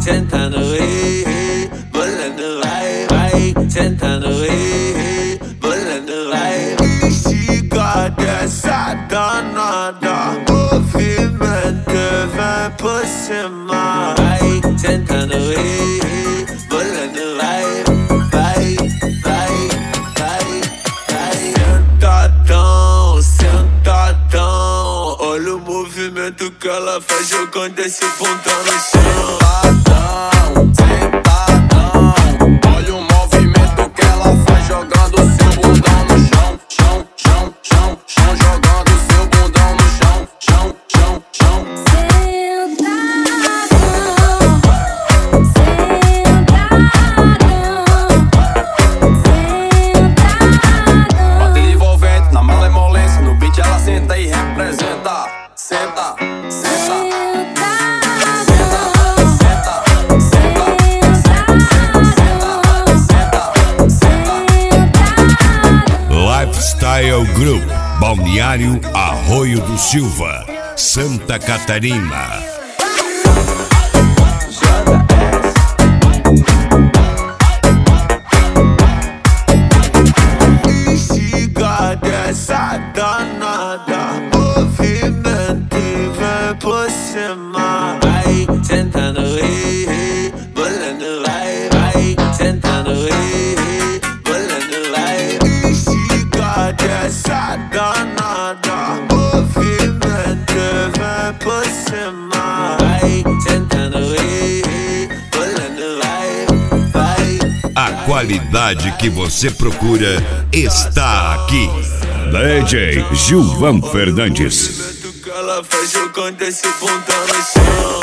sentando, bolando, vai, sentando, bolando, vai. Estiga dessa danada, movimento vem por cima, vai, sentando, bolando, vai, vai, vai, vai, vai. Sentadão, sentadão, olha o movimento que ela faz jogando esse bundão no chão. Sentadão, olha o movimento que ela faz jogando seu bundão no chão, chão, chão, chão, chão, jogando seu bundão no chão, chão, chão, chão. Bate envolvente na malemolência, no beat ela senta e representa. Senta, senta. Lifestyle Group, Balneário Arroio do Silva, Santa Catarina. Estiga dessa danada, movimento vem por cima, vai, sentando, bolando, vai, vai, sentando, bolando, vai. Estiga dessa danada, movimento vem por cima, vai, sentando, bolando, vai, vai. A qualidade que você procura está aqui. DJ Gilvan Fernandes. O movimento que ela faz jogando esse bundão no chão.